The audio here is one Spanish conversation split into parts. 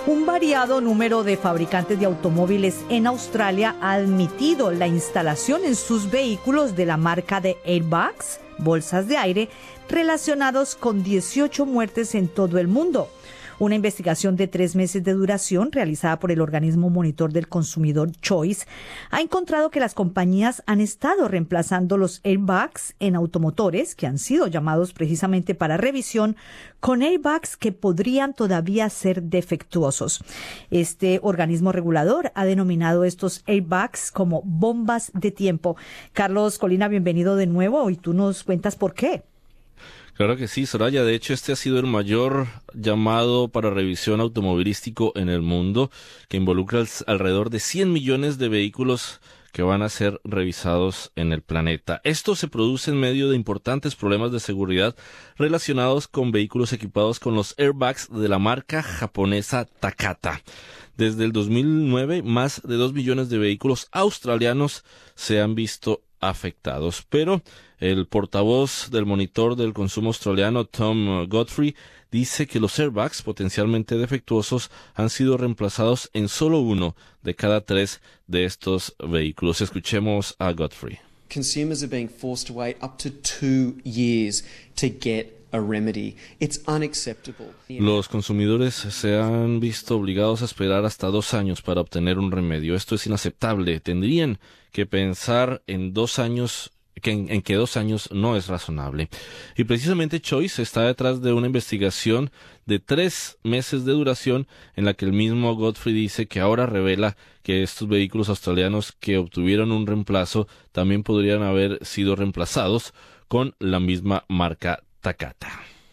Un variado número de fabricantes de automóviles en Australia ha admitido la instalación en sus vehículos de la marca de airbags, bolsas de aire, relacionados con 18 muertes en todo el mundo. Una investigación de 3 meses de duración realizada por el organismo monitor del consumidor Choice ha encontrado que las compañías han estado reemplazando los airbags en automotores que han sido llamados precisamente para revisión con airbags que podrían todavía ser defectuosos. Este organismo regulador ha denominado estos airbags como bombas de tiempo. Carlos Colina, bienvenido de nuevo y tú nos cuentas por qué. Claro que sí, Soraya. De hecho, este ha sido el mayor llamado para revisión automovilístico en el mundo, que involucra alrededor de 100 millones de vehículos que van a ser revisados en el planeta. Esto se produce en medio de importantes problemas de seguridad relacionados con vehículos equipados con los airbags de la marca japonesa Takata. Desde el 2009, más de 2 millones de vehículos australianos se han visto afectados, pero el portavoz del monitor del consumo australiano, Tom Godfrey, dice que los airbags potencialmente defectuosos han sido reemplazados en solo 1 de cada 3 de estos vehículos. Escuchemos a Godfrey. Consumers are being forced to wait up to 2 years to get a remedy. It's unacceptable. Los consumidores se han visto obligados a esperar hasta 2 años para obtener un remedio. Esto es inaceptable. Tendrían que pensar en 2 años, en que 2 años no es razonable. Y precisamente Choice está detrás de una investigación de 3 meses de duración en la que el mismo Godfrey dice que ahora revela que estos vehículos australianos que obtuvieron un reemplazo también podrían haber sido reemplazados con la misma marca Takata.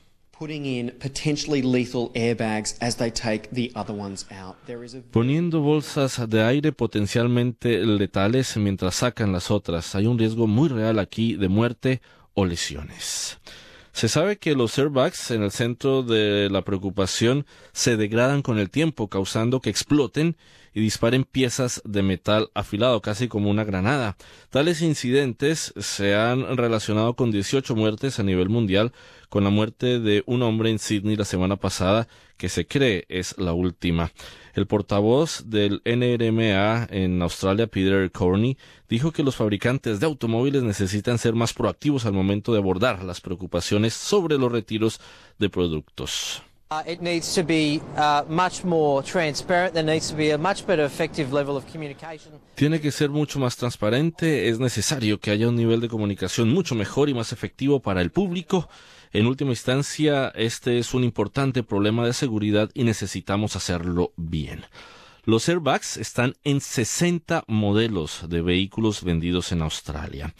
Poniendo bolsas de aire potencialmente letales mientras sacan las otras. Hay un riesgo muy real aquí de muerte o lesiones. Se sabe que los airbags en el centro de la preocupación se degradan con el tiempo, causando que exploten y disparen piezas de metal afilado, casi como una granada. Tales incidentes se han relacionado con 18 muertes a nivel mundial, con la muerte de un hombre en Sydney la semana pasada, que se cree es la última. El portavoz del NRMA en Australia, Peter Corney, dijo que los fabricantes de automóviles necesitan ser más proactivos al momento de abordar las preocupaciones sobre los retiros de productos. It needs to be much more transparent. There needs to be a much better effective level of communication. Tiene que ser mucho más transparente. Es necesario que haya un nivel de comunicación mucho mejor y más efectivo para el público. En última instancia, este es un importante problema de seguridad y necesitamos hacerlo bien. Los airbags están en 60 modelos de vehículos vendidos en Australia.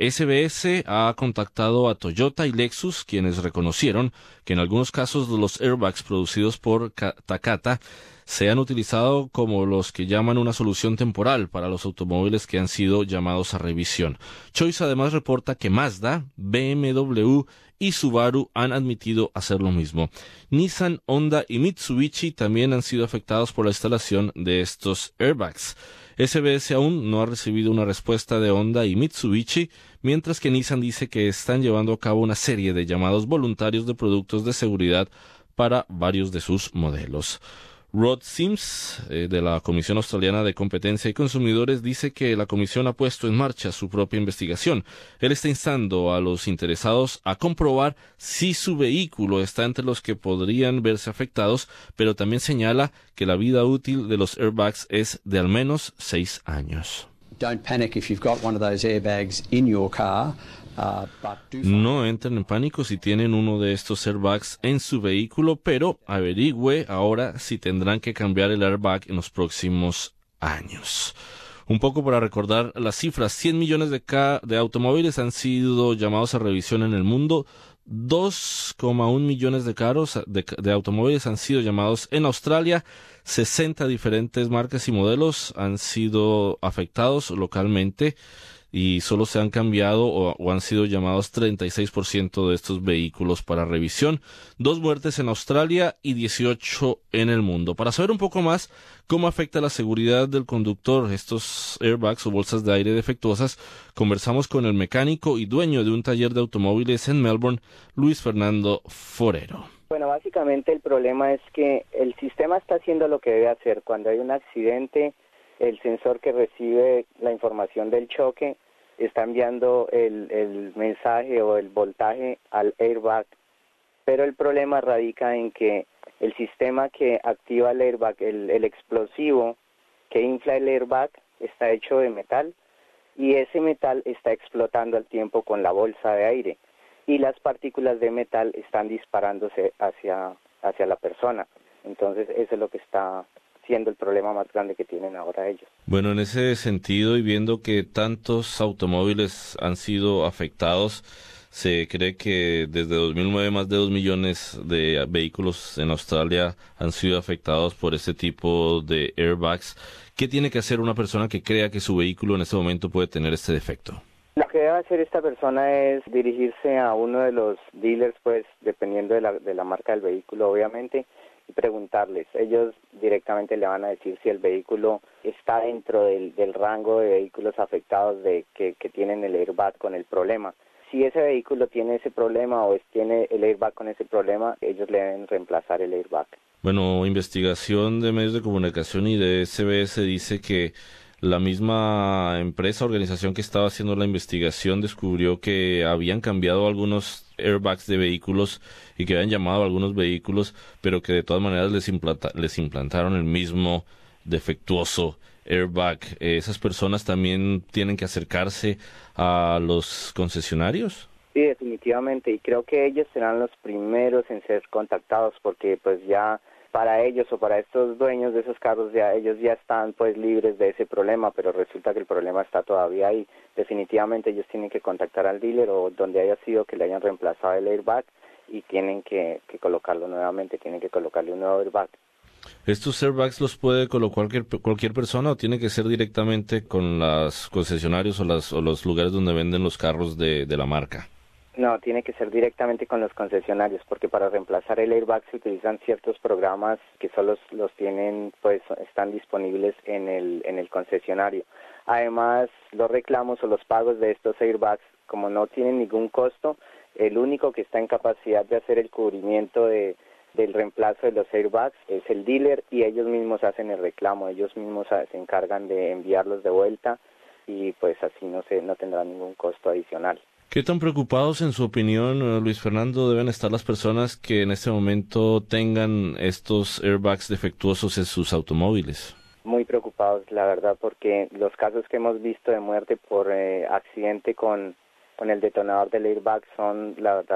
SBS ha contactado a Toyota y Lexus, quienes reconocieron que en algunos casos los airbags producidos por Takata se han utilizado como los que llaman una solución temporal para los automóviles que han sido llamados a revisión. Choice además reporta que Mazda, BMW y Subaru han admitido hacer lo mismo. Nissan, Honda y Mitsubishi también han sido afectados por la instalación de estos airbags. SBS aún no ha recibido una respuesta de Honda y Mitsubishi, mientras que Nissan dice que están llevando a cabo una serie de llamados voluntarios de productos de seguridad para varios de sus modelos. Rod Sims, de la Comisión Australiana de Competencia y Consumidores, dice que la Comisión ha puesto en marcha su propia investigación. Él está instando a los interesados a comprobar si su vehículo está entre los que podrían verse afectados, pero también señala que la vida útil de los airbags es de al menos 6 años. Don't panic if you've got one of those airbags in your car. No entren en pánico si tienen uno de estos airbags en su vehículo, pero averigüe ahora si tendrán que cambiar el airbag en los próximos años. Un poco para recordar las cifras, 100 millones de automóviles han sido llamados a revisión en el mundo, 2,1 millones de automóviles han sido llamados en Australia, 60 diferentes marcas y modelos han sido afectados localmente, y solo se han cambiado o han sido llamados 36% de estos vehículos para revisión. 2 muertes en Australia y 18 en el mundo. Para saber un poco más cómo afecta la seguridad del conductor estos airbags o bolsas de aire defectuosas, conversamos con el mecánico y dueño de un taller de automóviles en Melbourne, Luis Fernando Forero. Bueno, básicamente el problema es que el sistema está haciendo lo que debe hacer. Cuando hay un accidente, el sensor que recibe la información del choque está enviando el mensaje o el voltaje al airbag. Pero el problema radica en que el sistema que activa el airbag, el explosivo que infla el airbag, está hecho de metal y ese metal está explotando al tiempo con la bolsa de aire y las partículas de metal están disparándose hacia la persona. Entonces eso es lo que está siendo el problema más grande que tienen ahora ellos. Bueno, en ese sentido y viendo que tantos automóviles han sido afectados, se cree que desde 2009 más de 2 millones de vehículos en Australia han sido afectados por este tipo de airbags. ¿Qué tiene que hacer una persona que crea que su vehículo en este momento puede tener este defecto? Lo que debe hacer esta persona es dirigirse a uno de los dealers, pues dependiendo de la marca del vehículo, obviamente, y preguntarles. Ellos directamente le van a decir si el vehículo está dentro del rango de vehículos afectados que tienen el airbag con el problema. Si ese vehículo tiene ese problema o tiene el airbag con ese problema, ellos le deben reemplazar el airbag. Bueno, investigación de medios de comunicación y de SBS dice que la misma empresa, organización que estaba haciendo la investigación descubrió que habían cambiado algunos airbags de vehículos y que habían llamado a algunos vehículos, pero que de todas maneras les implantaron el mismo defectuoso airbag. ¿Esas personas también tienen que acercarse a los concesionarios? Sí, definitivamente, y creo que ellos serán los primeros en ser contactados porque pues ya para ellos o para estos dueños de esos carros ellos ya están pues libres de ese problema, pero resulta que el problema está todavía ahí. Definitivamente ellos tienen que contactar al dealer o donde haya sido que le hayan reemplazado el airbag y tienen que colocarlo nuevamente, tienen que colocarle un nuevo airbag. ¿Estos airbags los puede colocar cualquier persona o tiene que ser directamente con los concesionarios o los lugares donde venden los carros de la marca? No, tiene que ser directamente con los concesionarios, porque para reemplazar el airbag se utilizan ciertos programas que solo los tienen, pues están disponibles en el concesionario. Además, los reclamos o los pagos de estos airbags, como no tienen ningún costo, el único que está en capacidad de hacer el cubrimiento del reemplazo de los airbags es el dealer y ellos mismos hacen el reclamo, ellos mismos se encargan de enviarlos de vuelta y pues así no tendrán ningún costo adicional. ¿Qué tan preocupados, en su opinión, Luis Fernando, deben estar las personas que en este momento tengan estos airbags defectuosos en sus automóviles? Muy preocupados, la verdad, porque los casos que hemos visto de muerte por accidente con el detonador del airbag son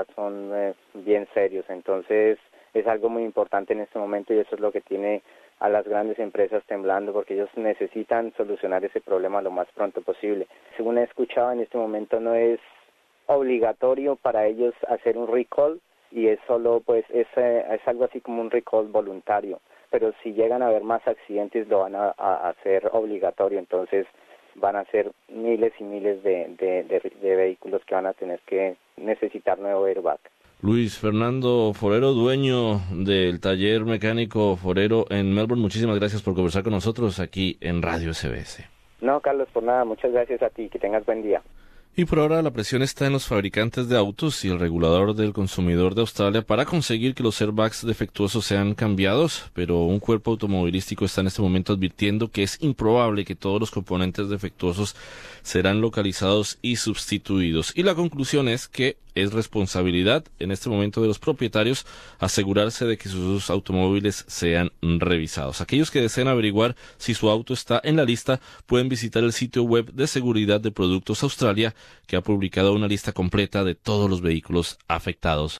bien serios. Entonces es algo muy importante en este momento y eso es lo que tiene a las grandes empresas temblando porque ellos necesitan solucionar ese problema lo más pronto posible. Según he escuchado, en este momento no es obligatorio para ellos hacer un recall y es solo pues es algo así como un recall voluntario, pero si llegan a haber más accidentes lo van a hacer obligatorio, entonces van a ser miles y miles de vehículos que van a tener que necesitar nuevo airbag. Luis Fernando Forero, dueño del taller mecánico Forero en Melbourne, muchísimas gracias por conversar con nosotros aquí en Radio SBS. No, Carlos, por nada, muchas gracias a ti, que tengas buen día. Y por ahora la presión está en los fabricantes de autos y el regulador del consumidor de Australia para conseguir que los airbags defectuosos sean cambiados, pero un cuerpo automovilístico está en este momento advirtiendo que es improbable que todos los componentes defectuosos serán localizados y sustituidos. Y la conclusión es que es responsabilidad en este momento de los propietarios asegurarse de que sus automóviles sean revisados. Aquellos que deseen averiguar si su auto está en la lista pueden visitar el sitio web de Seguridad de Productos Australia, que ha publicado una lista completa de todos los vehículos afectados